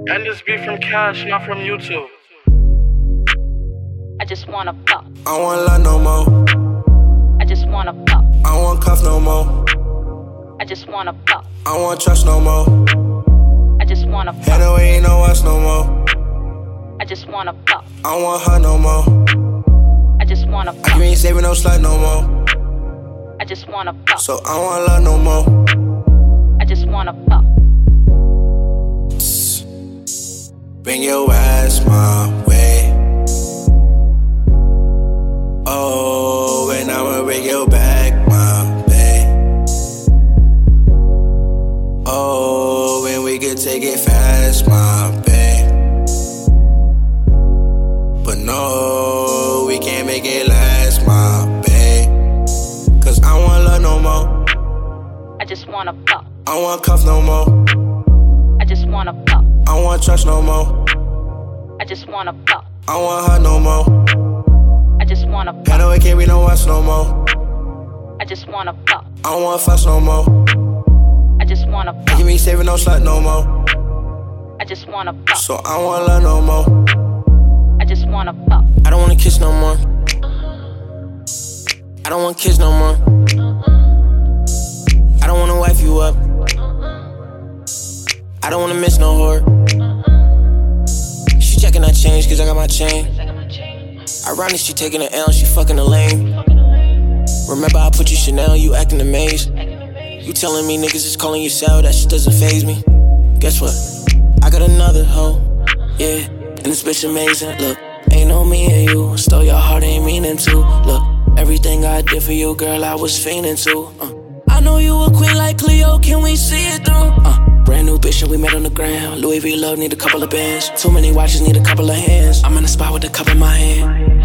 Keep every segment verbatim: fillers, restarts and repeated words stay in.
And this be from Cash, not from YouTube. I just wanna fuck. I don't want love no more. I just wanna fuck. I don't want cuff no more. I just wanna fuck. I don't want trust no more. I just wanna fuck. Head away, ain't no us no more. I just wanna fuck. I don't want her no more. I just wanna fuck. You ain't saving no slut no more. I just wanna fuck. So I don't want love no more. I just wanna fuck. Bring your ass my way. Oh, and I'ma bring your back my babe. Oh, and we can take it fast, my babe. But no, we can't make it last, my babe. Cause I don't want love no more. I just wanna fuck. I don't want cuff no more. I just wanna fuck. I don't want trust no more. I just wanna fuck. I don't want her no more. I just wanna I fuck. know it can't be no us no more. I just wanna fuck. I don't want fuss no more. I just wanna fuck. You ain't saving no slut no more. I just wanna fuck. So I don't want love no more. I just wanna fuck. I don't wanna kiss no more. I don't want kids no more. I don't wanna wife you up. I don't wanna miss no whore. She checking that change cause I got my chain. Ironic, she taking an L, she fucking a lame. Remember I put you Chanel, you acting amazed. You telling me niggas is calling you Sal, that shit doesn't faze me. Guess what? I got another hoe, yeah, and this bitch amazing. Look, ain't no me and you, stole your heart, ain't meaning to. Look, everything I did for you, girl, I was fiending to. uh. I know you a queen like Cleo, can we see it through? Uh. Brand new bitch and we met on the ground. Louis V love need a couple of bands. Too many watches need a couple of hands. I'm in the spot with a cup in my hand.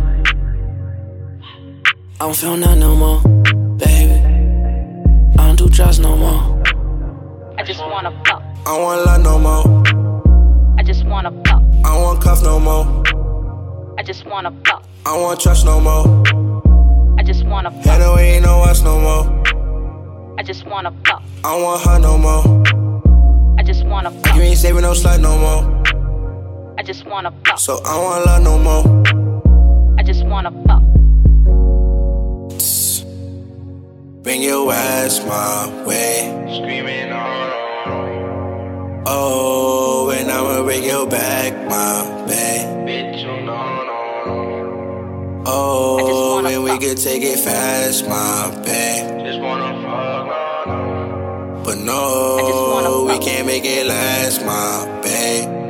I don't feel nothing no more, baby. I don't do drugs no more. I just wanna fuck. I don't want love no more. I just wanna fuck. I don't want cuff no more. I just wanna fuck. I don't want trust no more. I just wanna fuck. Head away, ain't no us no more. I just wanna fuck. I don't want her no more. I just wanna fuck. You ain't saving no slut no more. I just wanna fuck. So I don't want love no more. I just wanna fuck. Bring your ass my way. Screaming on, Oh, and I'ma bring your back my babe. bitch, you know, no, Oh, wanna and we fuck. can take it fast, my babe. just wanna fuck, no, no. But I just wanna no, we fuck. can't make it last, my babe.